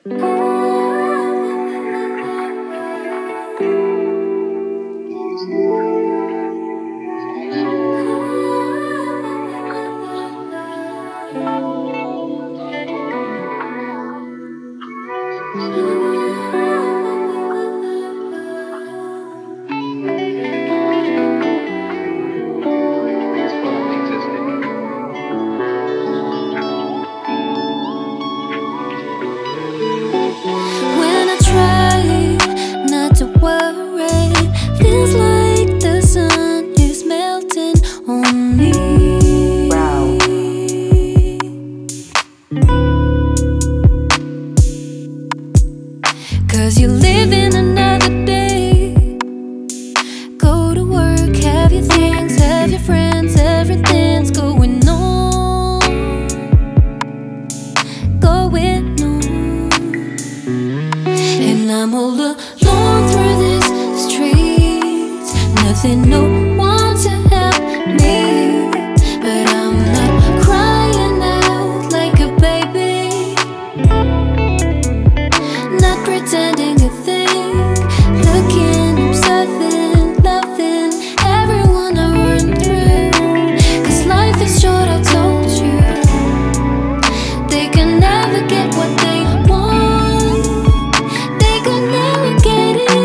When I try not to worry, feels like the sun is melting on me. Wow. 'Cause you live in another day. Go to work, have your things, have your friends, everything's going on. Going on. And I'm all alone through these streets. Nothing, no one to help me. But I'm not crying out like a baby, not pretending a thing. Looking, observing, loving everyone I run through. 'Cause life is short, I told you. They can never get what they want. They could never get it.